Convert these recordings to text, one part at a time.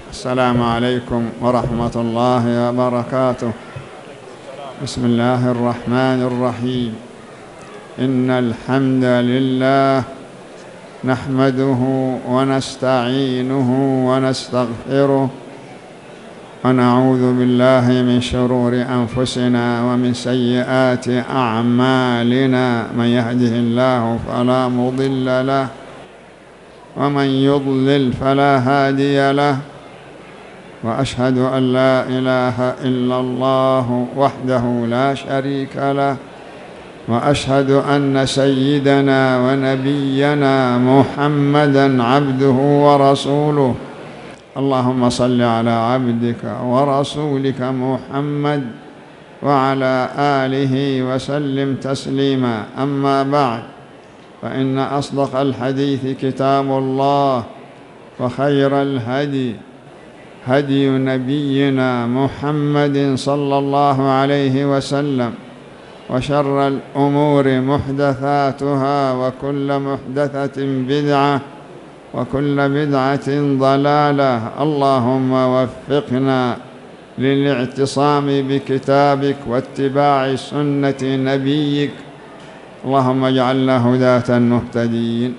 السلام عليكم ورحمة الله وبركاته. بسم الله الرحمن الرحيم. إن الحمد لله نحمده ونستعينه ونستغفره ونعوذ بالله من شرور أنفسنا ومن سيئات أعمالنا. من يهده الله فلا مضل له ومن يضلل فلا هادي له، وأشهد أن لا إله إلا الله وحده لا شريك له، وأشهد أن سيدنا ونبينا محمدًا عبده ورسوله. اللهم صل على عبدك ورسولك محمد وعلى آله وسلم تسليما. أما بعد، فإن أصدق الحديث كتاب الله، وخير الهدي هدي نبينا محمد صلى الله عليه وسلم، وشر الأمور محدثاتها، وكل محدثة بدعة، وكل بدعة ضلالة. اللهم وفقنا للاعتصام بكتابك واتباع سنة نبيك، اللهم اجعلنا هداة مهتدين.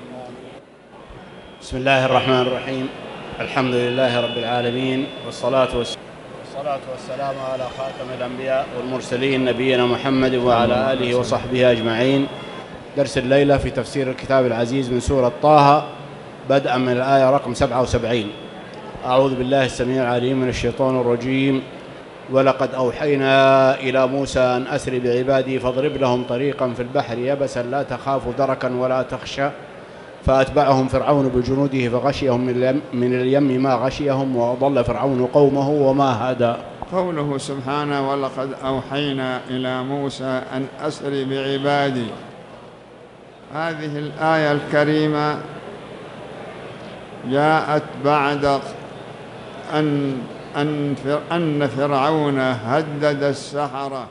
بسم الله الرحمن الرحيم. الحمد لله رب العالمين، والصلاة والسلام على خاتم الأنبياء والمرسلين نبينا محمد وعلى آله وصحبه أجمعين. درس الليلة في تفسير الكتاب العزيز من سورة طه، بدءا من الآية رقم 77. أعوذ بالله السميع العليم من الشيطان الرجيم. ولقد أوحينا إلى موسى أن أسر بعبادي فاضرب لهم طريقا في البحر يبسا لا تخاف دركا ولا تخشى فأتبعهم فرعون بجنوده فغشيهم من اليم ما غشيهم وأضل فرعون قومه وما هدى. قوله سبحانه: ولقد أوحينا إلى موسى أن أسر بعبادي. هذه الآية الكريمة جاءت بعد أن فرعون هدد السحرة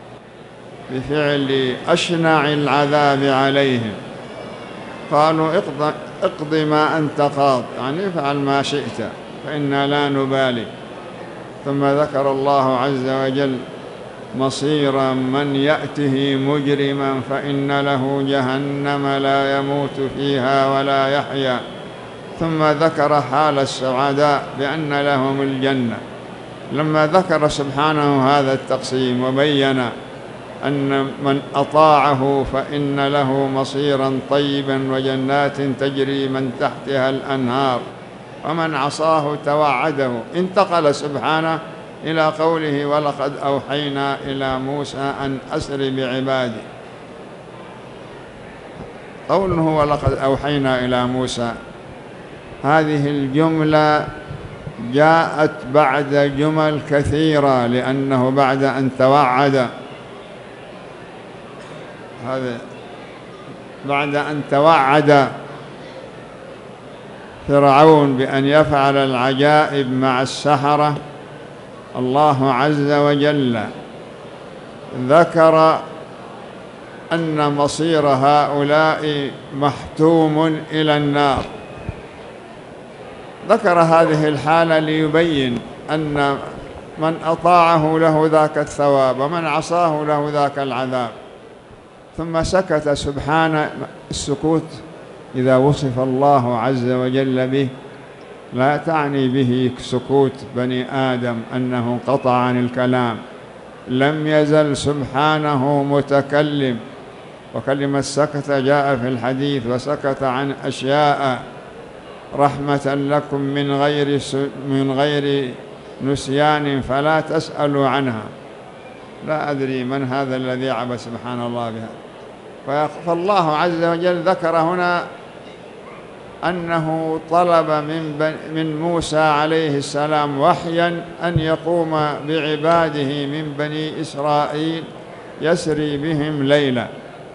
بفعل أشنع العذاب عليهم. قالوا: اقض ما أنت قاض، يعني افعل ما شئت فإنا لا نبالي. ثم ذكر الله عز وجل مصير من يأته مجرما فإن له جهنم لا يموت فيها ولا يحيا. ثم ذكر حال السعداء بأن لهم الجنة. لما ذكر سبحانه هذا التقسيم وبين أن من أطاعه فإن له مصيرا طيبا وجنات تجري من تحتها الأنهار، ومن عصاه توعده، انتقل سبحانه إلى قوله: ولقد أوحينا إلى موسى أن أسر بعبادي. قوله ولقد أوحينا إلى موسى، هذه الجملة جاءت بعد جمل كثيرة، لأنه بعد أن توعد فرعون بأن يفعل العجائب مع السحرة، الله عز وجل ذكر أن مصير هؤلاء محتوم إلى النار. ذكر هذه الحالة ليبين أن من أطاعه له ذاك الثواب، ومن عصاه له ذاك العذاب. ثم سكت سبحانه. السكوت إذا وصف الله عز وجل به لا تعني به سكوت بني آدم أنه انقطع عن الكلام، لم يزل سبحانه متكلم. وكلمة سكت جاء في الحديث: وسكت عن أشياء رحمة لكم من غير نسيان فلا تسألوا عنها. لا أدري من هذا الذي عبس سبحان الله بها. فالله عز وجل ذكر هنا أنه طلب من موسى عليه السلام وحيا أن يقوم بعباده من بني إسرائيل يسري بهم ليلا.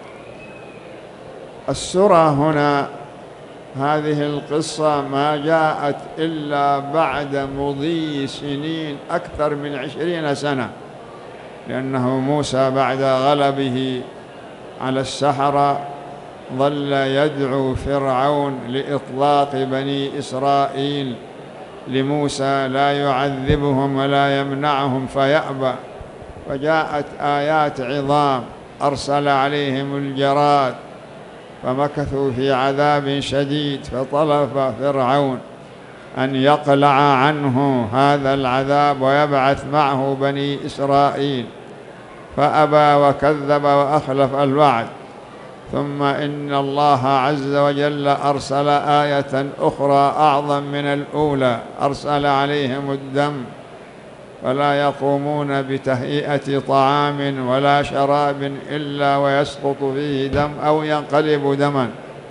السورة هنا، هذه القصة ما جاءت إلا بعد مضي سنين أكثر من 20 سنة، لأنه موسى بعد غلبه على السحرة ظل يدعو فرعون لإطلاق بني إسرائيل لموسى لا يعذبهم ولا يمنعهم فيأبى، وجاءت آيات عظام أرسل عليهم الجراد فمكثوا في عذاب شديد، فطلب فرعون أن يقلع عنه هذا العذاب ويبعث معه بني إسرائيل، فأبى وكذب وأخلف الوعد. ثم إن الله عز وجل أرسل آية أخرى أعظم من الأولى، أرسل عليهم الدم، فلا يقومون بتهيئة طعام ولا شراب إلا ويسقط فيه دم أو ينقلب دما،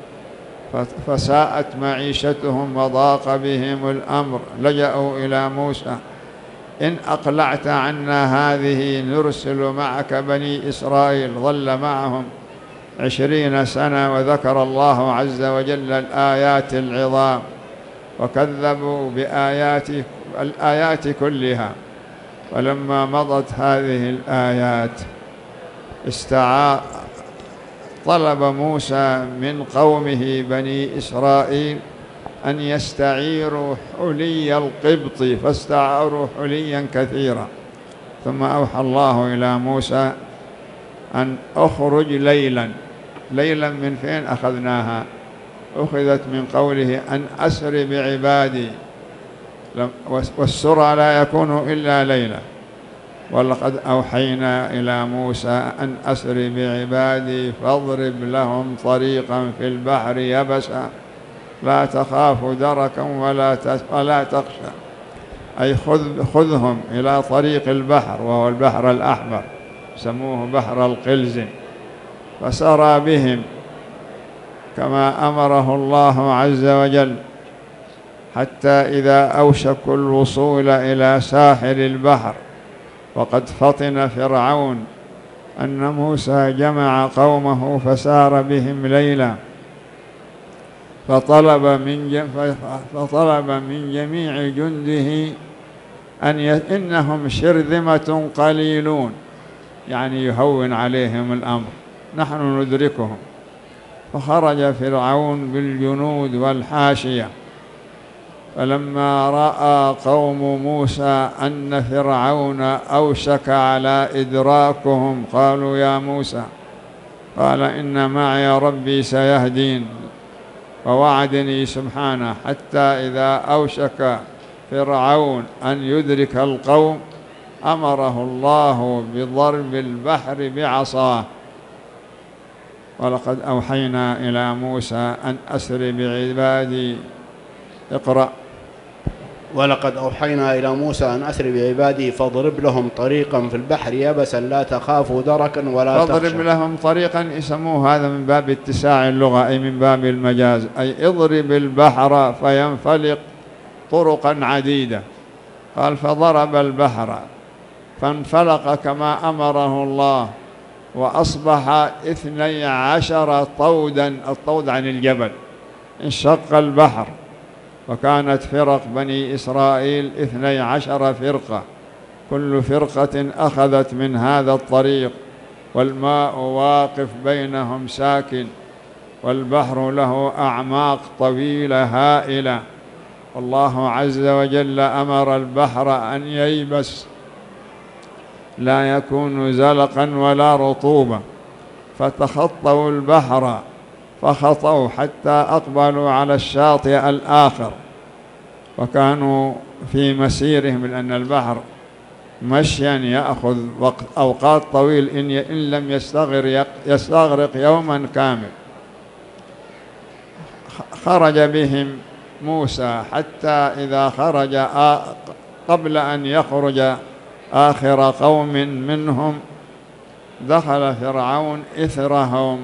فساءت معيشتهم وضاق بهم الأمر، لجأوا إلى موسى: إن أقلعت عنا هذه نرسل معك بني إسرائيل. ظل معهم 20 سنة، وذكر الله عز وجل الآيات العظام، وكذبوا الآيات كلها. ولما مضت هذه الآيات طلب موسى من قومه بني إسرائيل أن يستعيروا حلي القبط، فاستعاروا حليا كثيرا. ثم أوحى الله إلى موسى أن أخرج ليلا. ليلا من فين أخذناها؟ أخذت من قوله أن أسر بعبادي، والسرى لا يكون إلا ليلا. ولقد أوحينا إلى موسى أن أسر بعبادي فاضرب لهم طريقا في البحر يبسا لا تخاف دركا ولا تخشى، أي خذهم إلى طريق البحر، وهو البحر الأحمر، سموه بحر القلزم، فسرى بهم كما أمره الله عز وجل، حتى إذا أوشكوا الوصول إلى ساحل البحر وقد فطن فرعون أن موسى جمع قومه فسار بهم ليلا، فطلب من جميع جنده إنهم شرذمة قليلون، يعني يهون عليهم الأمر، نحن ندركهم. فخرج فرعون بالجنود والحاشية، فلما رأى قوم موسى أن فرعون أوشك على إدراكهم قالوا يا موسى، قال إن معي ربي سيهدين، ووعدني سبحانه حتى إذا أوشك فرعون أن يدرك القوم أمره الله بضرب البحر بعصاه. ولقد أوحينا إلى موسى أن أسر بعبادي. اقرأ. ولقد أوحينا إلى موسى أن أسر بعبادي فاضرب لهم طريقا في البحر يبسا لا تخافوا دركا ولا تخشى. فاضرب لهم طريقا، يسموه هذا من باب اتساع اللغة، أي من باب المجاز، أي اضرب البحر فينفلق طرقا عديدة. قال فضرب البحر فانفلق كما أمره الله، وأصبح 12 طودا، الطود عن الجبل، انشق البحر. وكانت فرق بني إسرائيل 12 فرقة، كل فرقة أخذت من هذا الطريق، والماء واقف بينهم ساكن، والبحر له أعماق طويلة هائلة. والله عز وجل أمر البحر أن ييبس، لا يكون زلقا ولا رطوبة، فتخطوا البحر فخطوا حتى أقبلوا على الشاطئ الآخر، وكانوا في مسيرهم، لأن البحر مشيا يأخذ أوقات طويل إن لم يستغرق يوما كامل. خرج بهم موسى حتى إذا خرج قبل أن يخرج آخر قوم منهم دخل فرعون إثرهم.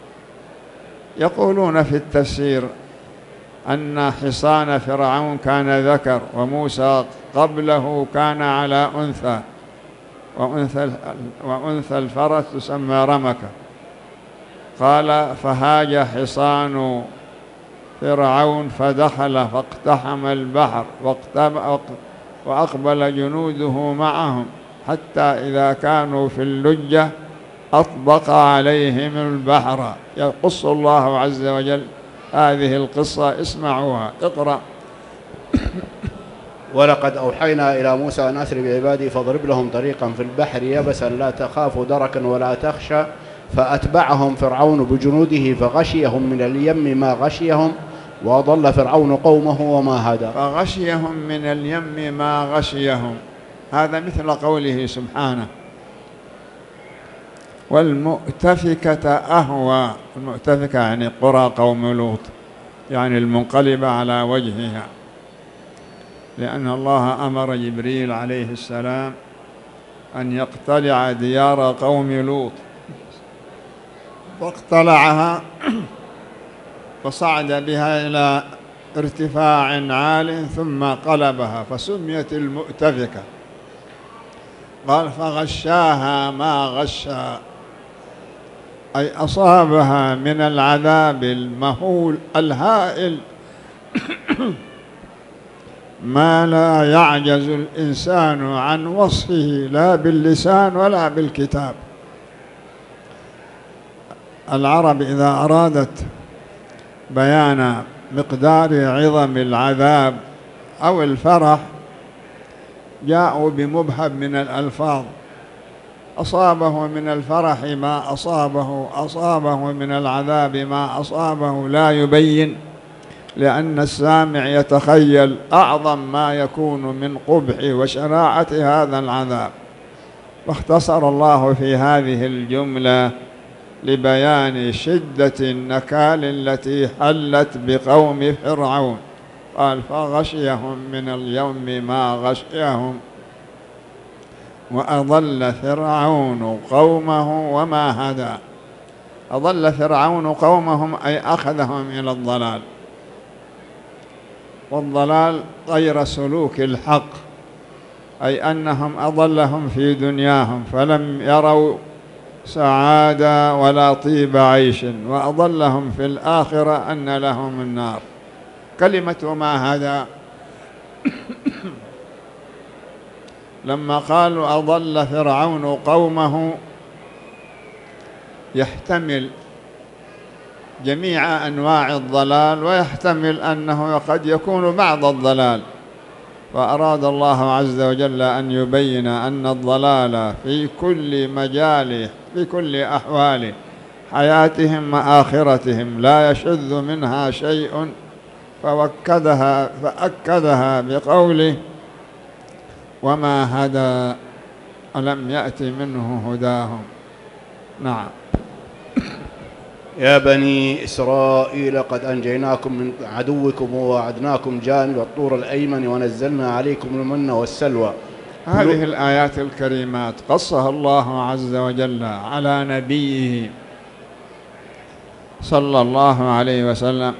يقولون في التفسير أن حصان فرعون كان ذكر، وموسى قبله كان على أنثى، وأنثى الفرس تسمى رمكة. قال فهاج حصان فرعون فدخل فاقتحم البحر وأقبل جنوده معهم، حتى إذا كانوا في اللجة أطبق عليهم البحر. يقص الله عز وجل هذه القصة، اسمعوها. اقرأ. ولقد أوحينا إلى موسى أن أسر بعبادي فاضرب لهم طريقا في البحر يبسا لا تخاف دركا ولا تخشى فأتبعهم فرعون بجنوده فغشيهم من اليم ما غشيهم وأضل فرعون قومه وما هدى. فغشيهم من اليم ما غشيهم، هذا مثل قوله سبحانه والمؤتفكة أهوى. المؤتفكة يعني قرى قوم لوط، يعني المنقلبة على وجهها، لأن الله أمر جبريل عليه السلام أن يقتلع ديار قوم لوط، واقتلعها فصعد بها إلى ارتفاع عال ثم قلبها فسميت المؤتفكة. قال فغشاها ما غشا، أي أصابها من العذاب المهول الهائل ما لا يعجز الإنسان عن وصفه لا باللسان ولا بالكتاب. العرب إذا أرادت بيان مقدار عظم العذاب أو الفرح جاءوا بمبهم من الألفاظ، أصابه من الفرح ما أصابه، أصابه من العذاب ما أصابه، لا يبين، لأن السامع يتخيل أعظم ما يكون من قبح وشناعة هذا العذاب. فاختصر الله في هذه الجملة لبيان شدة النكال التي حلت بقوم فرعون. قال فغشيهم من اليم ما غشيهم وأضل فرعون قومه وما هدى. أضل فرعون قومهم أي أخذهم إلى الضلال، والضلال غير سلوك الحق، أي أنهم أضلهم في دنياهم فلم يروا سعادة ولا طيب عيش، وأضلهم في الآخرة أن لهم النار. كلمة وما هدى لما قالوا أضل فرعون قومه يحتمل جميع أنواع الضلال، ويحتمل أنه قد يكون بعض الضلال. فأراد الله عز وجل أن يبين أن الضلال في كل مجال، في كل أحوال حياتهم وآخرتهم لا يشذ منها شيء، فأكدها بقوله وما هدى ألم يأت منه هداهم. نعم. يا بني إسرائيل قد أنجيناكم من عدوكم ووعدناكم جانب الطور الأيمن ونزلنا عليكم المن والسلوى. هذه الآيات الكريمات قصها الله عز وجل على نبيه صلى الله عليه وسلم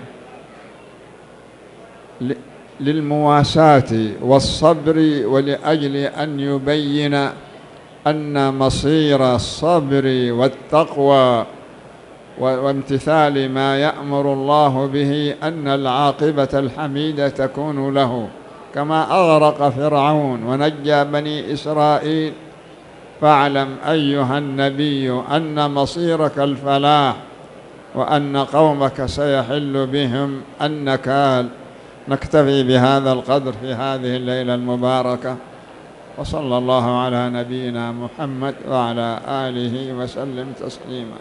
للمواساة والصبر، ولأجل أن يبين أن مصير الصبر والتقوى وامتثال ما يأمر الله به أن العاقبة الحميدة تكون له، كما أغرق فرعون ونجى بني إسرائيل. فاعلم أيها النبي أن مصيرك الفلاح، وأن قومك سيحل بهم النكال. نكتفي بهذا القدر في هذه الليلة المباركة، وصلى الله على نبينا محمد وعلى آله وسلم تسليما.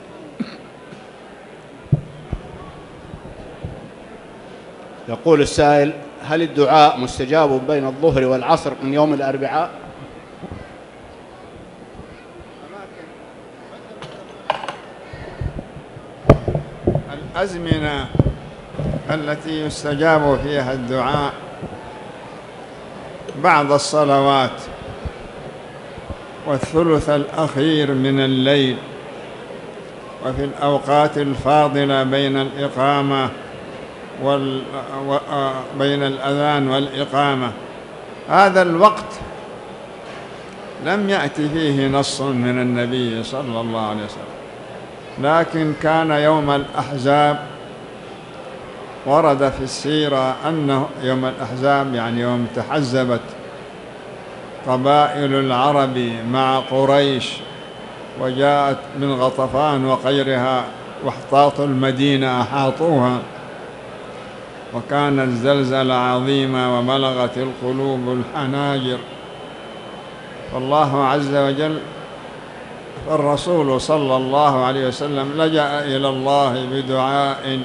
يقول السائل: هل الدعاء مستجاب بين الظهر والعصر من يوم الأربعاء؟ الأزمنة التي يستجاب فيها الدعاء بعد الصلوات والثلث الأخير من الليل، وفي الأوقات الفاضلة بين الإقامة بين الأذان والإقامة. هذا الوقت لم يأتي فيه نص من النبي صلى الله عليه وسلم، لكن كان يوم الأحزاب ورد في السيرة أنه يوم الأحزاب يعني يوم تحزبت قبائل العرب مع قريش، وجاءت من غطفان وغيرها واحتاطوا المدينة أحاطوها، وكانت زلزلة عظيمة وبلغت القلوب الحناجر. فالله عز وجل، الرسول صلى الله عليه وسلم لجأ إلى الله بدعاء،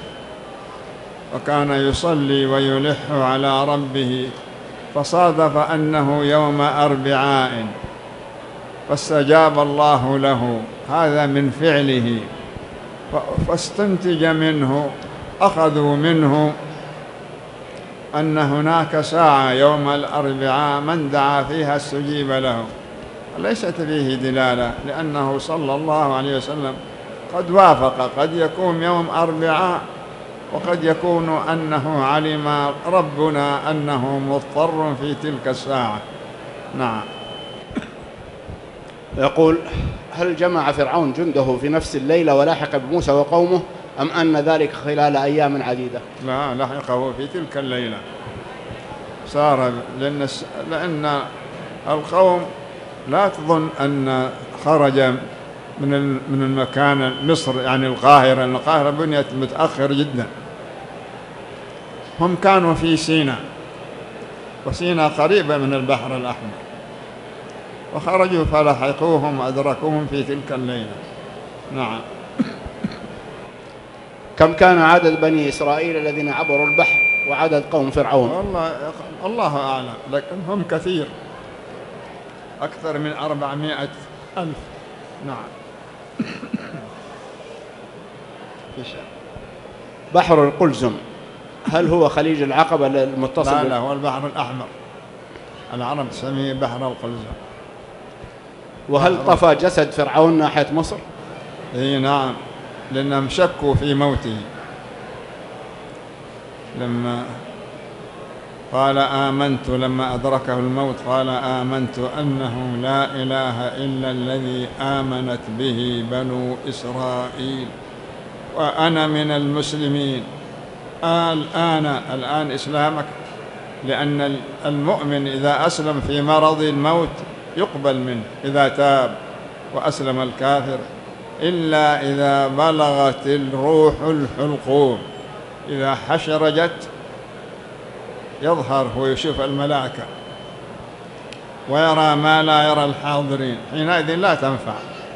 وكان يصلي ويلح على ربه، فصادف أنه يوم أربعاء فاستجاب الله له، هذا من فعله. فاستنتج منه، أخذوا منه أن هناك ساعة يوم الأربعاء من دعا فيها استجيب له، ليست فيه دلالة، لأنه صلى الله عليه وسلم قد وافق، قد يكون يوم أربعاء وقد يكون أنه علم ربنا أنه مضطر في تلك الساعة. نعم. يقول: هل جمع فرعون جنده في نفس الليلة ولاحق بموسى وقومه، أم أن ذلك خلال أيام عديدة؟ لا، لحقه في تلك الليلة، صار لأن القوم لا تظن أن خرج من المكان مصر، يعني القاهرة، لأن القاهرة بنيت متأخر جدا. هم كانوا في سيناء، وسيناء قريبة من البحر الأحمر، وخرجوا فلحقوهم وأدركوهم في تلك الليلة. نعم. كم كان عدد بني إسرائيل الذين عبروا البحر وعدد قوم فرعون؟ والله الله أعلم، لكن هم كثير، أكثر من 400,000. نعم. بحر القلزم هل هو خليج العقبة المتصل؟ لا، هو البحر الأحمر، العرب تسميه بحر القلزم. وهل طفى جسد فرعون ناحية مصر؟ اي نعم، لأنهم شكوا في موته، لما قال آمنت، لما أدركه الموت قال آمنت أنه لا إله إلا الذي آمنت به بنو إسرائيل وأنا من المسلمين. الآن إسلامك، لأن المؤمن إذا أسلم في مرض الموت يقبل منه إذا تاب وأسلم الكافر، إلا إذا بلغت الروح الحلقوم، إذا حشرجت يظهر ويشوف الملائكة ويرى ما لا يرى الحاضرين، حينئذ لا تنفع.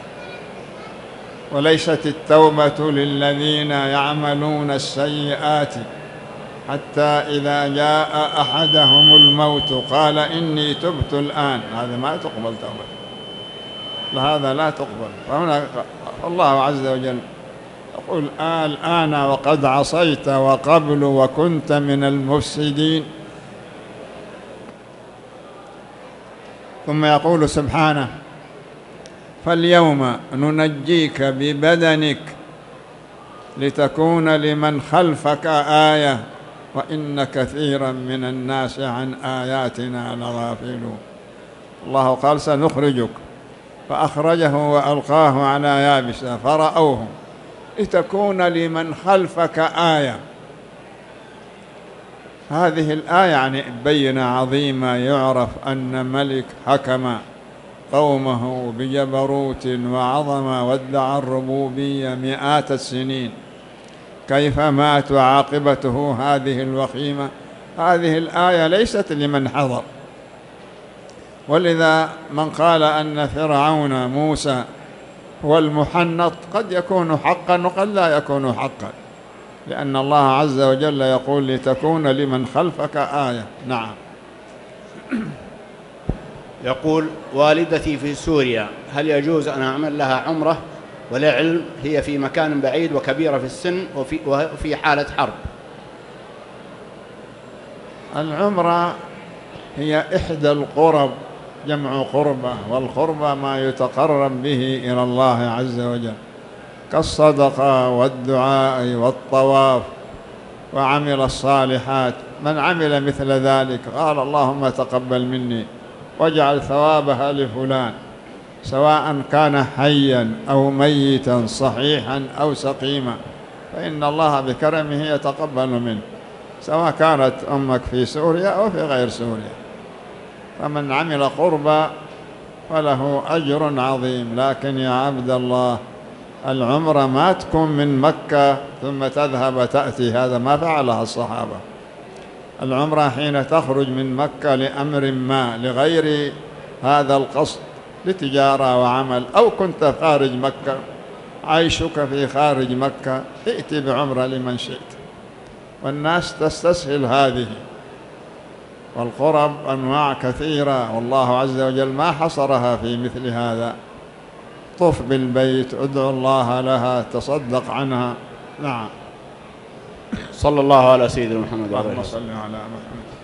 وليست التوبة للذين يعملون السيئات حتى إذا جاء أحدهم الموت قال إني تبت الآن، هذا ما تقبل توبة، هذا لا تقبل. فهنا الله عز وجل يقول الآن وقد عصيت وقبل وكنت من المفسدين. ثم يقول سبحانه: فاليوم ننجيك ببدنك لتكون لمن خلفك آية وإن كثيرا من الناس عن آياتنا لغافلون. الله قال سنخرجك، فأخرجه وألقاه على يابسة فرأوه لتكون لمن خلفك آية. هذه الآية يعني بينة عظيمة، يعرف أن ملك حكم قومه بجبروت وعظمة وادعى الربوبية مئات السنين، كيف مات وعاقبته هذه الوخيمة. هذه الآية ليست لمن حضر، ولذا من قال أن فرعون موسى هو المحنط قد يكون حقا وقد لا يكون حقا، لأن الله عز وجل يقول لتكون لمن خلفك آية. نعم. يقول: والدتي في سوريا، هل يجوز أن أعمل لها عمرة؟ ولعلم هي في مكان بعيد وكبيرة في السن وفي حالة حرب. العمرة هي إحدى القرب، جمع قربة، والقربة ما يتقرب به إلى الله عز وجل كالصدقة والدعاء والطواف وعمل الصالحات. من عمل مثل ذلك قال اللهم تقبل مني واجعل ثوابها لفلان، سواء كان حيا أو ميتا، صحيحا أو سقيما، فإن الله بكرمه يتقبل منه، سواء كانت أمك في سوريا أو في غير سوريا. فمن عمل قربا فله أجر عظيم. لكن يا عبد الله، العمرة ما تكون من مكة ثم تذهب تأتي، هذا ما فعلها الصحابة. العمرة حين تخرج من مكة لأمر ما لغير هذا القصد، لتجارة وعمل، أو كنت خارج مكة عيشك في خارج مكة، ائت بعمرة لمن شئت. والناس تستسهل هذه، والقرب أنواع كثيرة، والله عز وجل ما حصرها في مثل هذا. طف بالبيت، ادعو الله لها، تصدق عنها. نعم. صلى الله على سيدنا محمد وعلى آله اللهم صل على محمد.